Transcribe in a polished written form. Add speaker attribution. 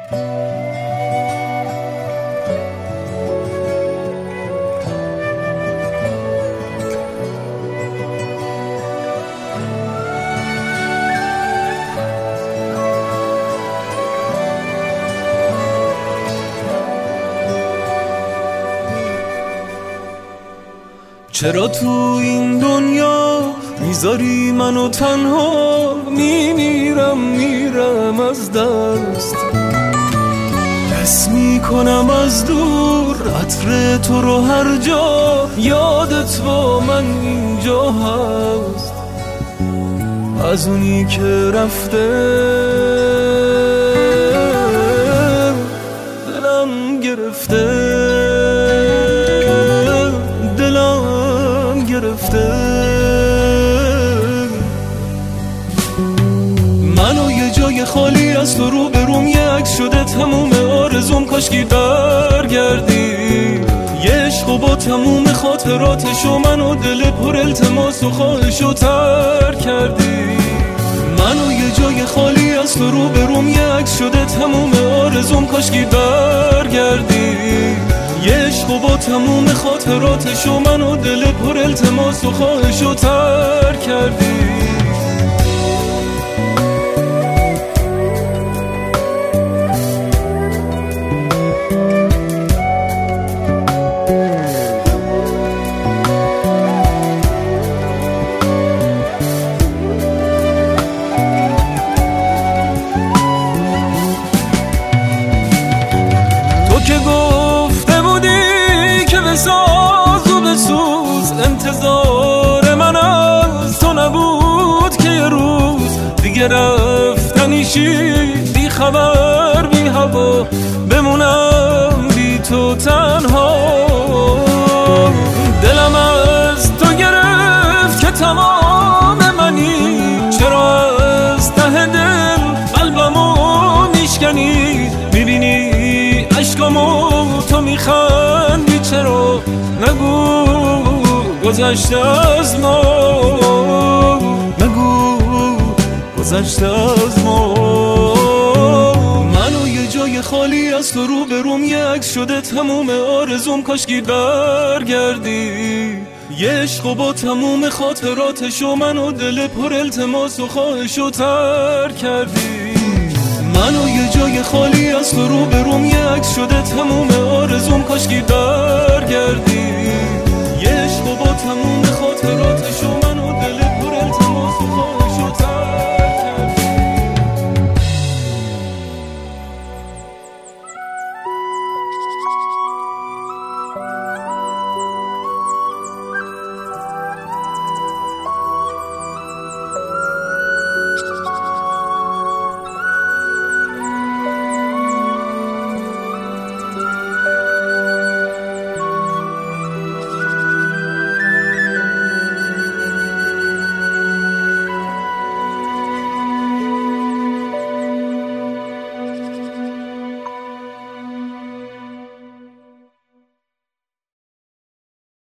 Speaker 1: چرا تو این دنیا میذاری منو تنها؟ میمیرم از دست، حس میکنم از دور عطر تو رو هر جا، یادت با من اینجا هست، از اونی که رفته دلم گرفته، منو یه جای خالی از تو رو بروم یه عکس شده تموم آرزوم، کاشکی برگردی یه عشق و با تموم خاطراتشو منو دل پر التماس و خواهشو تر کردی. منو یه جای خالی از تو رو بروم یه عکس شده تموم آرزوم، کاشکی برگردی یه عشق و با تموم خاطراتشو منو دل پر التماس و خواهشو تر کردی. بساز و بسوز، انتظار من از تو نبود که یه روز دیگه رفتنیشی، بی خبر بی هوا بمونم بی تو تنها. دلم از تو گرفت که تمام منی، چرا از ته دل قلبمو میشکنی؟ میبینی عشقامو تو میخندی، چرا نگو گذشته از ما، نگو گذشته از ما. منو یه جای خالی از تو رو بروم یه عکس شده تموم آرزوم، کاشکی برگردی یه عشق و با تموم خاطراتشو منو دل پر التماس و خواهشو تر کردی. منو یه جای خالی از تو رو بروم یه عکس شده تموم